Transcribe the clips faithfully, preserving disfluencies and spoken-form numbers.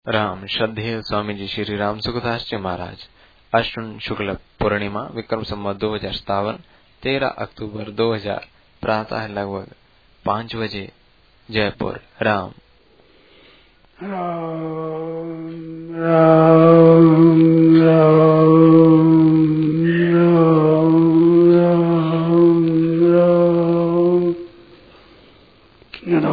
राम श्रद्धेय स्वामी जी श्री राम सुखदास जी महाराज। अश्विन शुक्ल पूर्णिमा विक्रम संवत दो हजार सतावन तेरह अक्टूबर दो हजार प्रातः लगभग पाँच बजे जयपुर। राम राम राम राम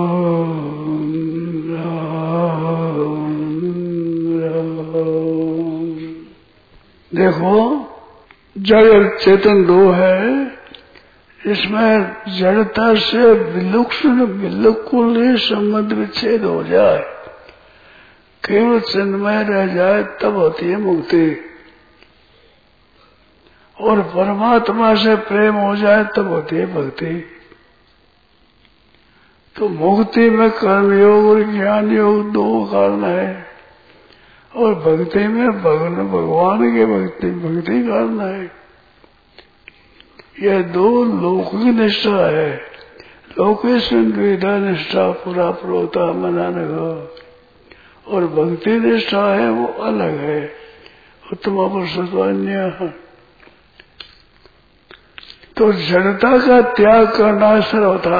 राम। देखो, जड़ और चेतन दो है। इसमें जड़ता से विलक्षण बिल्कुल ही संबंध विच्छेद हो जाए, केवल चिन्मय रह जाए, तब होती है मुक्ति। और परमात्मा से प्रेम हो जाए तब होती है भक्ति। तो मुक्ति में कर्म योग और ज्ञान योग दो कारण है, और भक्ति में भगवान भगवान के भक्ति भक्ति कारण है। यह दो लौकिक निष्ठा है। लौकिक निष्ठा पूरा प्रोता मनाने का, और भक्ति निष्ठा है वो अलग है, उत्तम पुरुषत्वान्य। तो जड़ता का त्याग करना सर्वथा,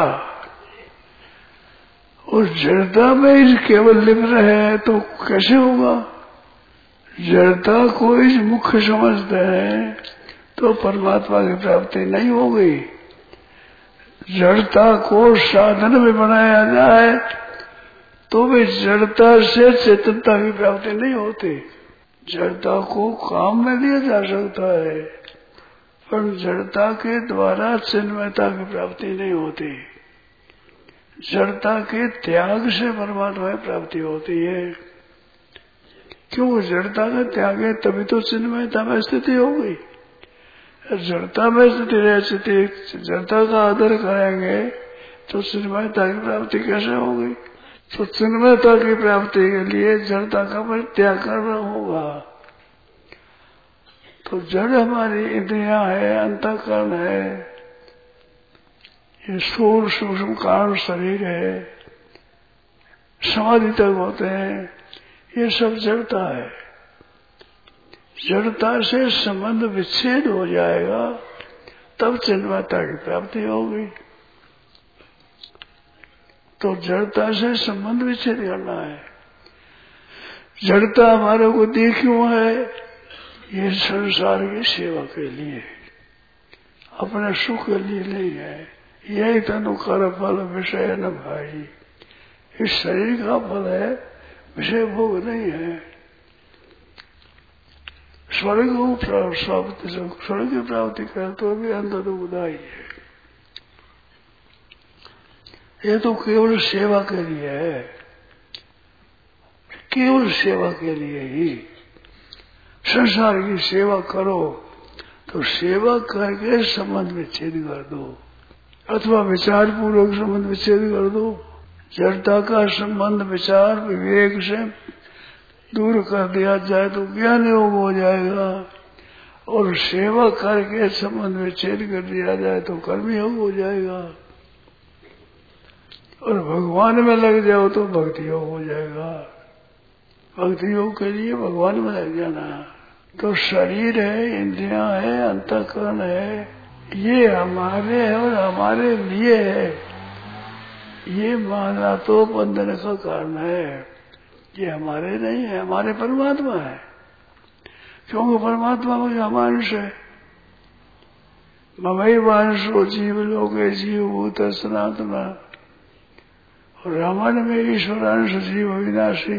उस जड़ता में केवल लिप रहे तो कैसे होगा? जड़ता को इस मुख्य समझते हैं तो परमात्मा की प्राप्ति नहीं होगी। जड़ता को साधन में बनाया जाए तो भी जड़ता से चेतनता की प्राप्ति नहीं होती। जड़ता को काम में लिया जा सकता है, पर जड़ता के द्वारा चिन्मयता की प्राप्ति नहीं होती। जड़ता के त्याग से परमात्मा की प्राप्ति होती है। क्यों? जड़ता का त्याग है तभी तो चिन्मयता में स्थिति होगी। जड़ता में स्थिति रह स्थिति जड़ता का आदर करेंगे तो चिन्मयता की प्राप्ति कैसे होगी? तो चिन्मयता की प्राप्ति के लिए जड़ता का परित्याग करना होगा। तो जड़ हमारी इंद्रियां है, अंतःकरण है, ये स्थूल सूक्ष्म कारण शरीर है, समाधि तक होते हैं, ये सब जड़ता है। जड़ता से संबंध विच्छेद हो जाएगा तब चिन्मयता की प्राप्ति होगी। तो जड़ता से संबंध विच्छेद करना है। जड़ता हमारे को दी क्यों है? ये संसार की सेवा के लिए, अपने सुख के लिए नहीं है। यही तनु कर फल विषय न भाई। इस शरीर का फल है, विषय भोग नहीं है। स्वर्ग को प्राप्ति स्वर्ग की प्राप्ति कर तो भी अंतर तो उदाई है। ये तो केवल सेवा के लिए है, केवल सेवा के लिए ही। संसार की सेवा करो तो सेवा करके संबंध विच्छेद कर दो, अथवा विचार पूर्वक संबंध विच्छेद कर दो। जड़ता का संबंध विचार विवेक से दूर कर दिया जाए तो ज्ञान योग हो जाएगा, और सेवा करके संबंध विच्छेद कर दिया जाए तो कर्म योग हो जाएगा, और भगवान में लग जाओ तो भक्ति योग हो जाएगा। भक्ति योग के लिए भगवान में लग जाना। तो शरीर है, इंद्रियां है, अंतःकरण है, ये हमारे है और हमारे लिए है, ये माना तो बंधन का कारण है। ये हमारे नहीं है, हमारे परमात्मा है। क्योंकि परमात्मा में अमानुष है। ममई वांशो जीव लोके जीव भूत सनातना, और रामायण में ईश्वरांश जीव अविनाशी।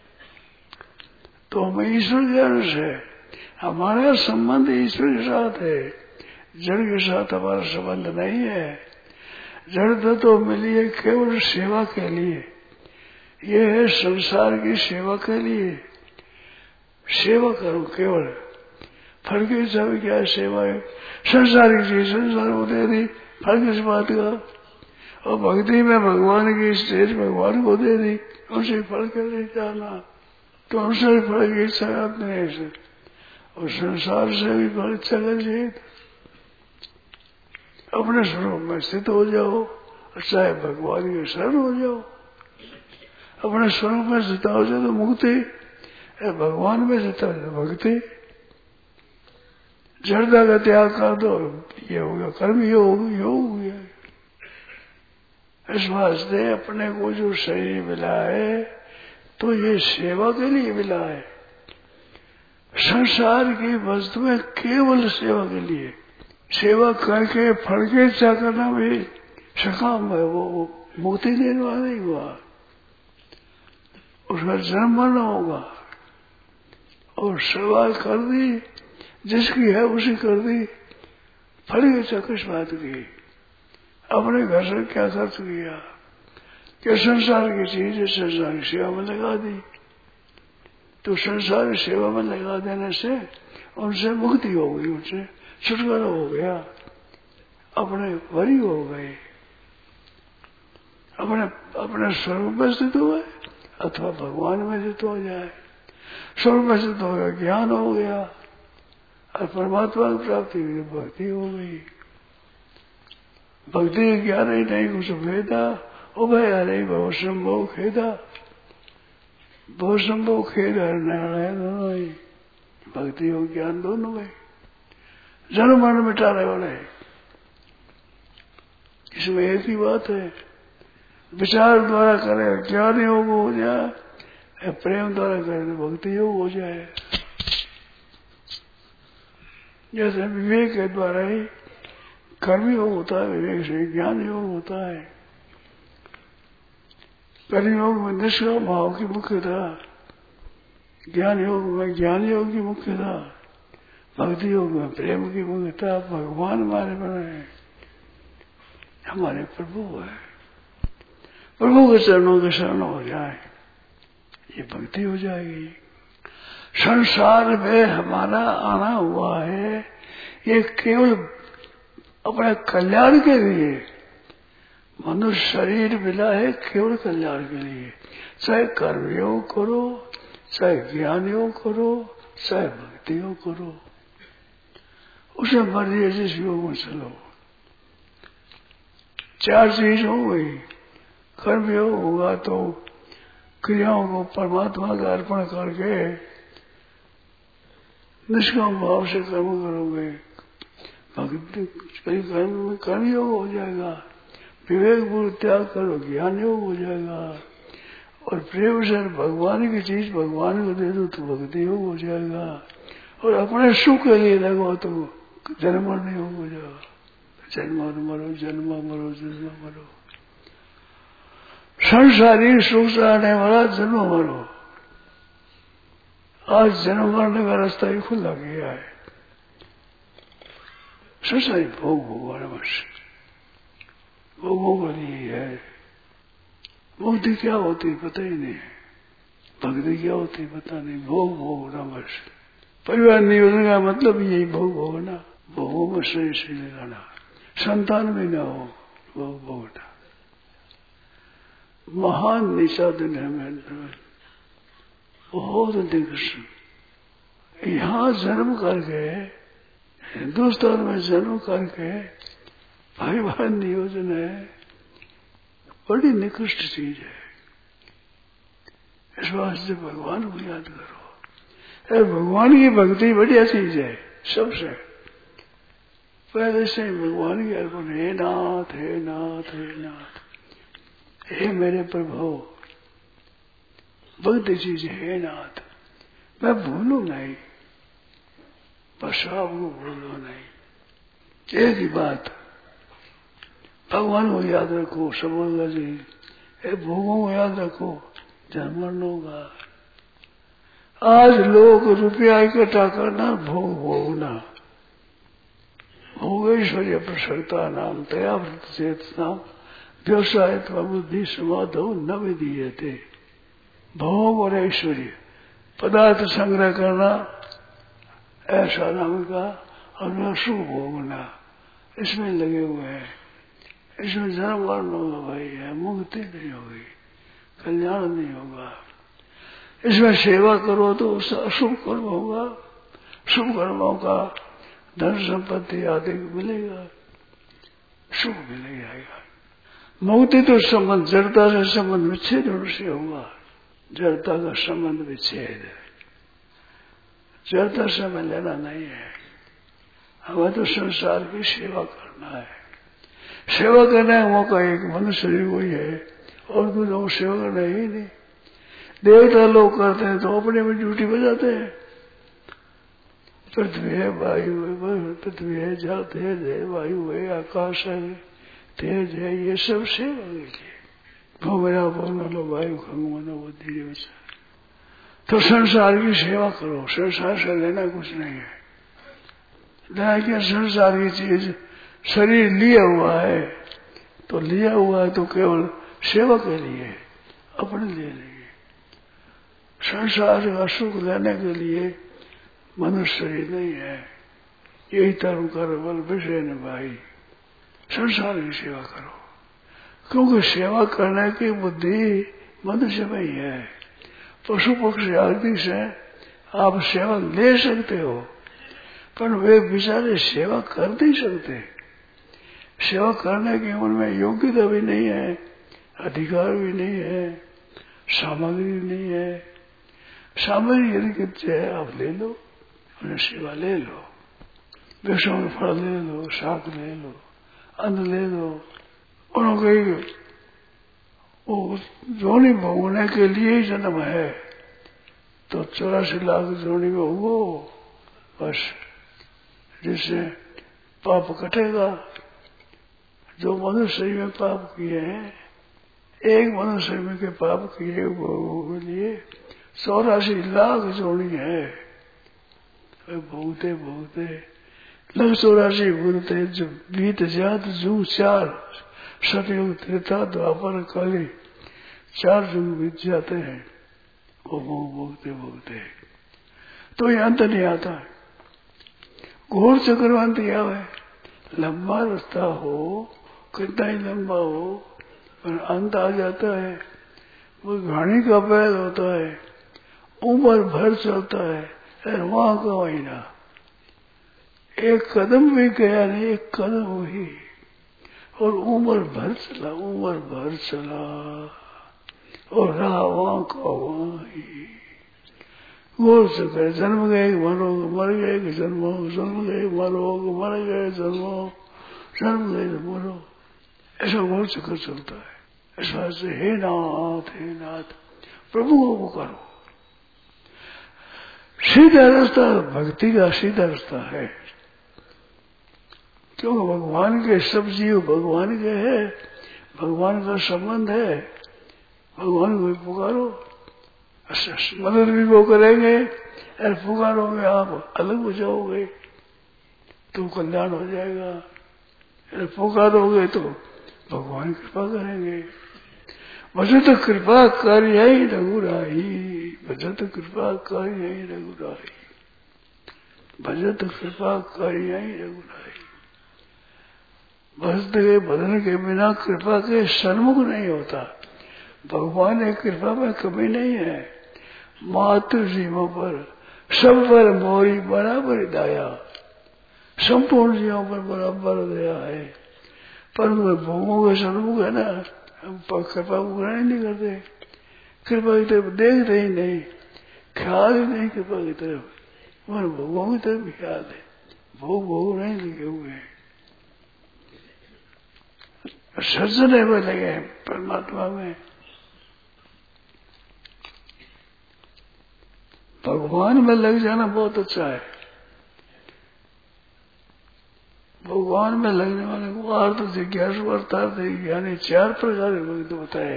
तो हमें ईश्वर के अंश है। हमारा संबंध ईश्वर के साथ है, जड़ के साथ हमारा संबंध नहीं है। जड़ तो मिली है केवल सेवा के लिए। ये है संसार की सेवा के लिए। सेवा करो केवल, फल की इच्छा भी क्या है? सेवा है। संसार की चीज संसार को दे दी, फल किस बात का? और भक्ति में भगवान की स्टेज भगवान को दे दी, उनसे फल के लिए जाना, तो उनसे फल की इच्छा अपने से, और संसार से भी फल इच्छा कर अपने स्वरूप में स्थित हो जाओ, चाहे भगवान के शरण हो जाओ। अपने स्वरूप में जिता हो जाए तो मुक्ति, भगवान में जिता हो जाए तो भक्ति। जड़ता का त्याग कर दो, ये हो गया कर्म योग, योग हो गया। इस वास्ते अपने को जो शरीर मिला है तो ये सेवा के लिए मिला है। संसार की वस्तुएं केवल सेवा के लिए, सेवा करके फल के इच्छा करना भी सकाम है, वो मुक्ति देने वाला नहीं हुआ, उसका जन्म मरना होगा। और सेवा कर दी जिसकी है उसी कर दी, फल की इच्छा किस बात की? अपने घर से क्या खर्च किया कि संसार की चीज संसार की सेवा में लगा दी, तो संसार की सेवा में लगा देने से उनसे मुक्ति हो गई, उनसे छुटकारा हो गया, अपने वरी हो गए, अपने अपने स्वरूप में स्थित हुए अथवा भगवान में स्थित हो जाए। स्वरूप में स्थित हो गया, ज्ञान हो गया और परमात्मा की प्राप्ति हुई, भक्ति हो गई। भक्ति ज्ञान ही नहीं कुछ भेदा, उभय हरे बहु संभव खेदा, बहु संभव खेद हर नारायण दोनों ही, भक्ति और ज्ञान दोनों में जन्म मरण मिटाने वाले। इसमें एक ही बात है, विचार द्वारा करे ज्ञान योग हो जाए, प्रेम द्वारा करे तो भक्ति योग हो जाए। जैसे विवेक के द्वारा ही कर्म योग होता है, विवेक से ज्ञान योग होता है। कर्म योग में निष्काम भाव की मुख्यता, ज्ञान योग में ज्ञान योग की मुख्यता, भक्ति योग में प्रेम की मुख्यता। भगवान हमारे बने, हमारे प्रभु है, प्रभु के चरणों के शरण हो जाए, ये भक्ति हो जाएगी। संसार में हमारा आना हुआ है ये केवल अपने कल्याण के लिए। मनुष्य शरीर मिला है केवल कल्याण के लिए, चाहे कर्म योग करो, चाहे ज्ञान योग करो, चाहे भक्ति योग करो, उसे मर्जी है जिस योग में चलो। चार चीज हो गई, कर्म योग होगा तो क्रियाओं को परमात्मा का अर्पण करके निष्काम भाव से कर्म करोगे, भक्ति कर्म कर्म योग हो जाएगा। विवेक पूर्व त्याग करो, ज्ञान योग हो जाएगा। और प्रेम से भगवान की चीज भगवान को दे दो तो भक्ति योग हो जाएगा। और अपने सुख के लिए लगो तो जन्म मरण योग हो जाएगा। जन्म मरो जन्म मरो जन्म मरो, संसारी सुख से आने वाला जन्म मरो। आज जन्म मरने का रास्ता ही खुला गया है। संसारी भोग भोगवाने बस भोगों का नहीं है। मुक्ति क्या होती है पता ही नहीं, भक्ति क्या होती है पता नहीं, भोग भोगना बस। परिवार नियोजन का मतलब यही भोग भोगना, भोगों में सही सही लगाना, संतान भी ना हो भोग भोगना। महान निषादन है मैं बहुत अधिक। यहाँ जन्म करके हिंदुस्तान में जन्म करके परिवार नियोजन है, बड़ी निकृष्ट चीज है। इस वास्ते भगवान को याद करो। अरे भगवान की भक्ति बढ़िया चीज है सबसे पहले से भगवान की अर्पण। हे नाथ हे नाथ हे नाथ, हे मेरे प्रभु, भक्ति चीज हे नाथ, मैं भूलू नहीं, बस आपको भूलो नहीं। एक ही बात, भगवान को याद रखो, सबोगा जी, हे भोगों को याद रखो, जन्म मरण होगा। आज लोग रुपया इकट्ठा करना, भोग भोगना, भोगेश्वर्य प्रसन्नता नाम तया चेत नाम व्यवसाय बुद्धि समाधो न विधीयते। भोग और ऐश्वर्य पदार्थ संग्रह करना ऐसा नाम का, और सुख भोगना, इसमें लगे हुए हैं। इसमें जन्म मरण होगा भाई, है मुक्ति नहीं होगी, कल्याण नहीं होगा। इसमें सेवा करो तो अशुभ कर्म होगा, शुभ कर्मों का धन संपत्ति आदि मिलेगा, सुख मिल जाएगा। मुक्ति तो संबंध जड़ता से संबंध विच्छेद से हुआ। जड़ता का संबंध विच्छेद है, जड़ता से हमें लेना नहीं है। हमें तो संसार की सेवा करना है। सेवा करने का मौका एक मनुष्य शरीर को ही है और कुछ लोग सेवा करना ही नहीं। देवता लोग करते हैं तो अपने में ड्यूटी बजाते हैं। पृथ्वी है, वायु है, पृथ्वी है, जल तेज है, वायु है, आकाश है, तेज है, ये सब सेवा के लिए। वो मेरा बोलना लो वायु खंगना वो धीरे बचा। तो संसार की सेवा करो। संसार से लेना कुछ नहीं है। लेना क्या संसार की चीज। शरीर लिया हुआ है तो लिया हुआ है तो केवल सेवा के लिए, अपने लिए नहीं। संसार का सुख लेने के लिए मनुष्य शरीर नहीं है। यही धर्म करो बल विषय न भाई। संसार की सेवा करो, क्योंकि सेवा करने की बुद्धि मनुष्य में ही है। पशु पक्षी आदि से आप सेवा ले सकते हो, पर वे बेचारे सेवा कर नहीं सकते। सेवा करने की उनमें योग्यता भी नहीं है, अधिकार भी नहीं है, सामग्री नहीं है। सामग्री यदि कितनी है आप ले लो, उन्हें सेवा ले लो। वृक्षों में फल ले लो, शाक ले लो, अन्न ले लो। उन्होंने वो जोनी भोगने के लिए ही जन्म है तो चौरासी लाख जोनी में हो बस, जिससे पाप कटेगा। जो मनुष्य में पाप किए हैं, एक मनुष्य में के पाप किए वो लिए चौरासी लाख जोड़ी है। भोगते भोगते लग चौरासी भूलते जो बीत जात जू चार सतयुग त्रेता द्वापर कली चार युग बीत जाते हैं। वो भोग भोगते भोगते तो ये अंत नहीं आता। घोर चक्रवांती आवे, लंबा रास्ता हो, कितना ही लंबा हो, पर अंत आ जाता है। वो घाणी का बैल होता है, उम्र भर चलता है, और वहां का वही ना। एक कदम भी गया नहीं, एक कदम ही, और उम्र भर चला, उम्र भर चला, और रहा वहां का वही। घोर चक्र, जन्म गए मरोगे, मर गए कि जन्मो, जन्म गए मरोगे, मर गए जन्मो, जन्म गए मरो। ऐसा घोर चक्कर चलता है। इस बात से हे नाथ, हे नाथ, प्रभु को पुकारो। सीधा रास्ता भक्ति का सीधा रास्ता है, क्योंकि भगवान के सब जीव भगवान के है, भगवान का संबंध है। भगवान को पुकारो, मदद भी वो करेंगे, और पुकारोगे आप अलग हो जाओगे तो कल्याण हो जाएगा। और पुकारोगे तो भगवान कृपा करेंगे। भजत कृपा कार्य रघुराई, भजत कृपा कार्य रघुराई, भजत कृपा कार्य रघुराई। भजत के भजन के बिना कृपा के सन्मुख नहीं होता। भगवान की कृपा में कमी नहीं है। मातृ जीवों पर सब पर मोरी बराबर दया, संपूर्ण जीवों पर बराबर दया है। पर भोगों के सन्मुख है ना, हम कृपा को ग्रहण नहीं करते। कृपा की तरफ देखते ही नहीं, ख्याल ही नहीं कृपा की तरफ। मन भोगों की तरफ ख्याल है, भोग भोग नहीं लगे हुए हैं। सज्जने में लगे हैं परमात्मा में। भगवान में लग जाना बहुत अच्छा है। भगवान में लगने वाले को अर्थ जिज्ञासु अर्थात यानी चार प्रकार के भक्त बताए।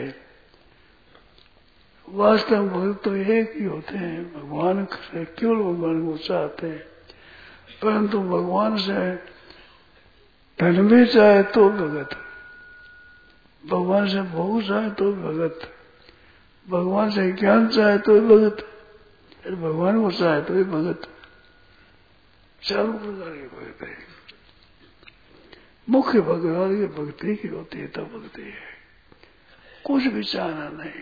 वास्तव में भक्त तो एक ही होते हैं, भगवान से केवल भगवान को चाहते हैं। परंतु भगवान से धन भी चाहे तो भगत, भगवान से भोग चाहे तो भगत, भगवान से ज्ञान चाहे तो भगत, भगवान को चाहे तो भगत। चारों प्रकार के भगत है। मुख्य भगवान की भक्ति की होती है, तब भक्ति है। कुछ भी चाहना नहीं।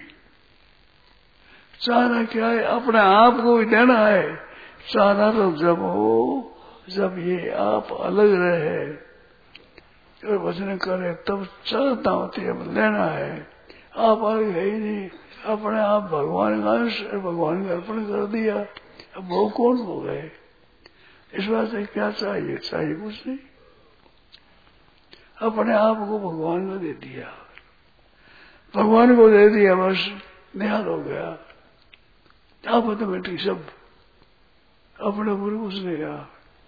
चाहना क्या है? अपने आप को भी देना है। चाहना तो जब हो जब ये आप अलग रहे, और भजन करे तब चाहता होती है, लेना है। आप आगे है ही नहीं, अपने आप भगवान का अंश भगवान का अर्पण कर दिया, अब वो कौन हो गए? इस बात से क्या चाहिए? चाहिए कुछ नहीं, अपने आप को भगवान को दे दिया, भगवान को दे दिया, बस निहाल हो गया। आप ऑटोमेटिक सब अपने गुरु कुछ नहीं रहा,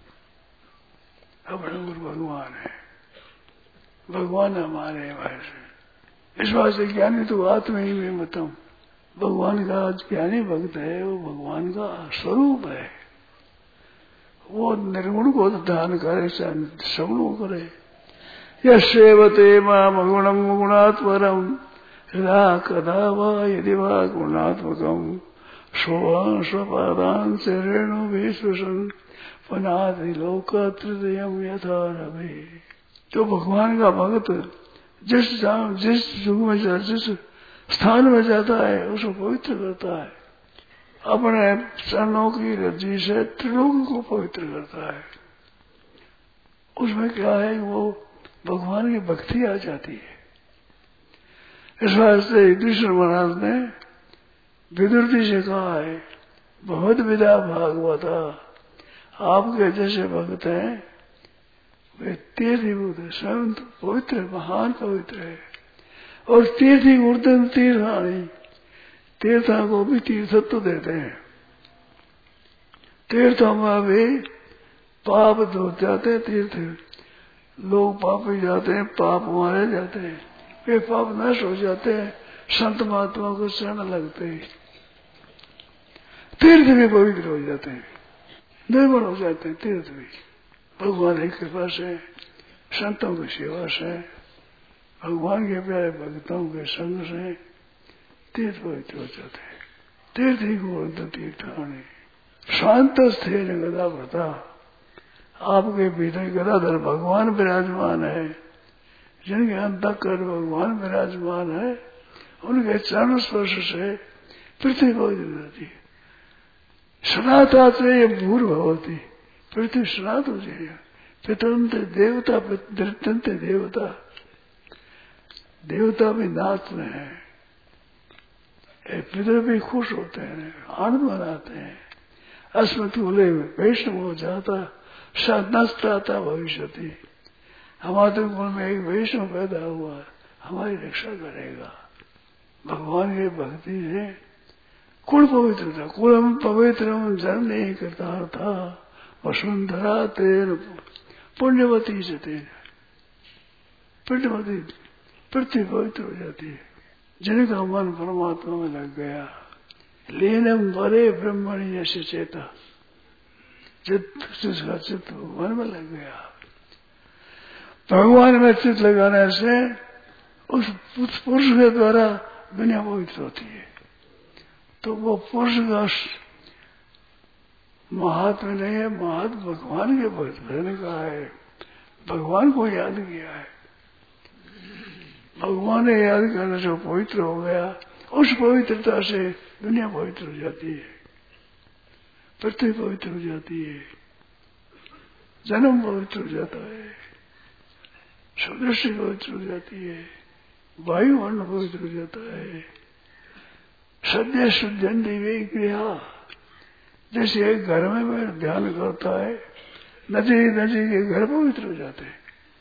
अपने गुरु भगवान है, भगवान हमारे वैसे। इस बात से ज्ञानी तो आत्मा ही में मतम, भगवान का ज्ञानी भक्त है, वो भगवान का स्वरूप है, वो निर्गुण को ध्यान करे, सगुण करे। यसेवते माम गुणम गुणात्मरम यदा कदा वा यदि वा गुणात्मकम सोवां स्वपादान से रेणु विश्वसन पनादि लोकत्रयम यथा रवि। जो भगवान का भक्त जिस जिस युग में जा, जिस स्थान में जाता है उसको पवित्र करता है, अपने चरणों की रज्जी से त्रिलोक को पवित्र करता है। उसमें क्या है, वो भगवान की भक्ति आ जाती है। इस वास्ते युधिष्ठिर महाराज ने विदुर जी से कहा है, बहुत विदा भागवता, आपके जैसे भक्त हैं वे तीर्थभूत है, स्वयं पवित्र महान पवित्र है। और तीर्थी उर्दन तीर्थानी, तीर्था को भी तीर्थत्व देते हैं। तीर्थों में भी पाप धो जाते हैं, तीर्थ लोग पापी जाते हैं, पाप मारे जाते हैं, वे पाप नष्ट हो जाते हैं, संत महात्मा को शरण लगते हैं, तीर्थ भी पवित्र हो जाते हैं, निर्मल हो जाते हैं। तीर्थ भी भगवान की कृपा से, संतों की सेवा से, भगवान के प्यारे भक्तों के संग से तीर्थ पवित्र हो जाते हैं। तीर्थ ही गोविंद तीर्थानी शांत स्थिर गदा व्रता, आपके भीतर गदाधर भगवान विराजमान है, जिनके अंतःकरण भगवान विराजमान है, उनके चरण स्पर्श से पृथ्वी पवित्र होती है। सनाता से ये भूर भवती, पृथ्वी सनात हो जाएगा। पितरंत देवता, पितरंत देवता, देवता भी नाच में है, पितर भी खुश होते हैं, आनंद मनाते हैं। अस्मत् बोले वैष्णव हो जाता नष्टाता भविष्य, हमारे कुल में एक वैष्णव पैदा हुआ, हमारी रक्षा करेगा। भगवान की भक्ति से कुल पवित्र था, कुलम पवित्रम जन्म नहीं करता था, वसुंधरा तेन पुण्यवती से तेन पुण्यवती पृथ्वी पवित्र हो जाती है, जिनका मन परमात्मा में लग गया। लीनम बड़े ब्रह्मणी जैसे चेता, जिसका चित्त मन में लग गया, भगवान में चित्त लगाने से उस पुरुष के द्वारा दुनिया पवित्र होती है। तो वो पुरुष का महात्मा नहीं है, महात्मा भगवान के भक्त रहने का है, भगवान को याद किया है, भगवान ने याद करने से पवित्र हो गया। उस पवित्रता से दुनिया पवित्र हो जाती है, पृथ्वी पवित्र हो जाती है, जन्म पवित्र हो जाता है, सदृष्टि पवित्र हो जाती है, वायुमंडल पवित्र हो जाता है। सद्य शुद्धन दिव्य क्रिया, जैसे एक घर में मैं ध्यान करता है, नजदीक नजदीक के घर पवित्र हो जाते हैं।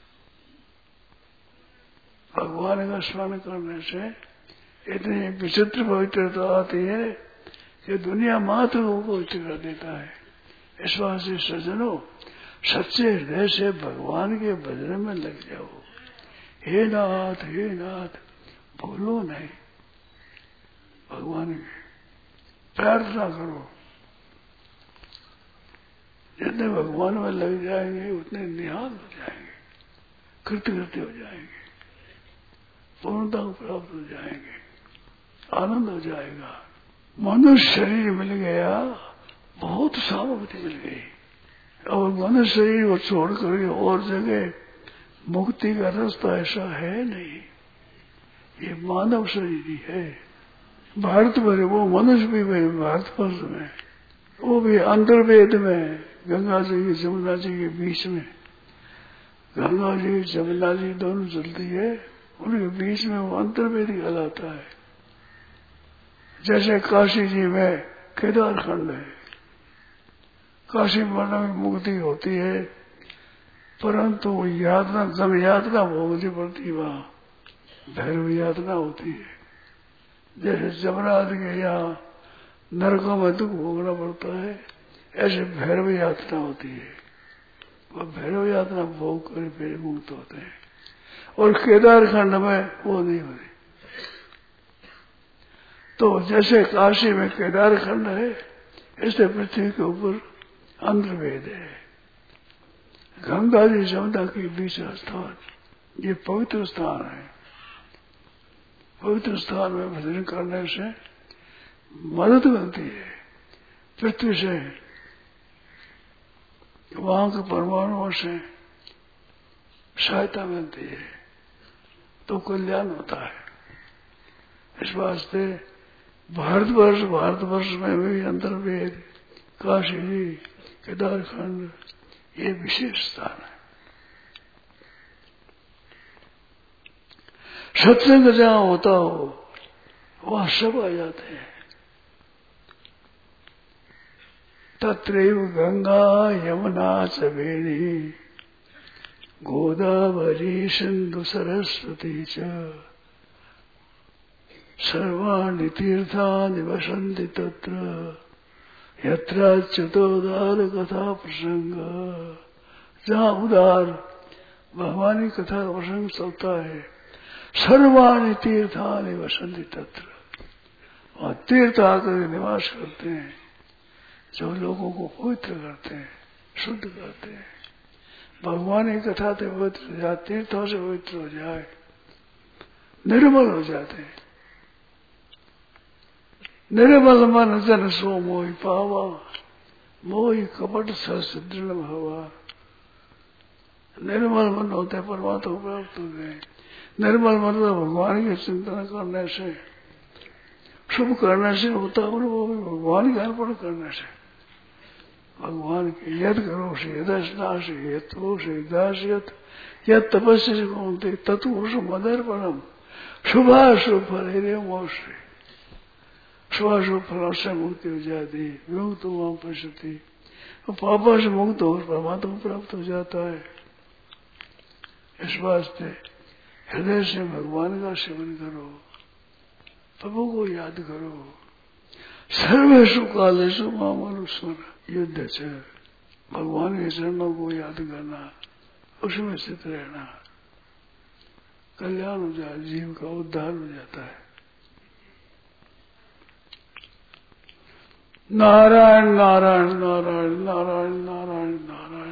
भगवान का स्मरण करने से इतनी विचित्र पवित्रता आती है कि दुनिया मात्र को पवित्र कर देता है। इस बात से सज्जनों, सच्चे हृदय से भगवान के भजन में लग जाओ। हे नाथ, हे नाथ, भूलो नहीं, भगवान की प्रार्थना करो। जितने भगवान में लग जाएंगे उतने निहाल हो जाएंगे, कृतकृत्य हो जाएंगे, पूर्णता को प्राप्त हो जाएंगे, आनंद हो जाएगा। मनुष्य शरीर मिल गया, बहुत सामर्थ्य मिल गई, और मनुष्य शरीर को छोड़ कर और जगह मुक्ति का रास्ता ऐसा है नहीं। ये मानव शरीर ही है। भारत भर वो मनुष्य भी भारतवर्ष में, वो भी अंतर्वेद में, गंगा जी की जमुना जी के बीच में गंगा जी जमुना जी दोनों चलती है, उनके बीच में वो अंतर्वेद कहलाता है। जैसे काशी जी में केदार खंड है, काशी मरना में मुक्ति होती है, परंतु यातना जब यातना भोगनी पड़ती वहां भैरव यातना होती है। जैसे जमराज के यहाँ नरकों में दुख भोगना पड़ता है, ऐसे भैरव यातना होती है। वह भैरव यातना भोग कर फिर मुक्त होते हैं, और केदार खंड में वो नहीं होती। तो जैसे काशी में केदार खंड है, ऐसे पृथ्वी के ऊपर अंतर्वेद है। गंगा जी जमुना के बीच स्थान, ये पवित्र स्थान है। पवित्र स्थान में भजन करने से मदद मिलती है, पृथ्वी से, वहां के परमाणुओं से सहायता मिलती है, तो कल्याण होता है। इस वास्ते भारतवर्ष भारतवर्ष में भी अंतर्वेद, काशी जी, केदारखंड, ये विशेष स्थान है। सत्संग जहां होता हो वहां सब आ जाते हैं। तत्रैव गंगा यमुना च वेणी गोदावरी सिंधु सरस्वती च सर्वाणि तीर्थानि वसन्ति तत्र यत्राच्युतोदार कथा प्रसंग। जहाँ उदार भगवानी कथा का प्रसंग चलता है, सर्वाणि तीर्थानि वसन्ति तत्र, वहाँ तीर्थ आकर निवास करते हैं, जो लोगों को पवित्र करते हैं, शुद्ध करते हैं। भगवान की कथा से पवित्र हो जाए, तीर्थों से पवित्र हो जाए, निर्मल हो जाते हैं। निर्मल मन जन सो मोहि पावा, मोहि कपट सहस्र दृढ़ भावा। निर्मल मन होते परमात्मा प्राप्त होते हैं। निर्मल मन भगवान के चिंतन करने से, शुभ करने से होता है, वो भी भगवान के अर्पण करने से। भगवान के यद करो से यदस्नाश यत्रो से दासियत यद तपस्या से कौनते तत्व मदर्पणम शुभाशुभ फल मोक्ष। शुभाशुभ फलों से मुक्ति हो जाती है, विमुक्त वहां पश्यति, पापा से मुक्त हो परमात्मा प्राप्त हो जाता है। इस वास्ते हृदय से भगवान का सेवन करो, प्रभु को याद करो। सर्वेषु कालेषु माम अनुस्मर युद्ध से, भगवान के चरणों को याद करना, उसमें स्थित रहना, कल्याण हो जाए, जीव का उद्धार हो जाता है। नारायण नारायण नारायण नारायण नारायण नारायण।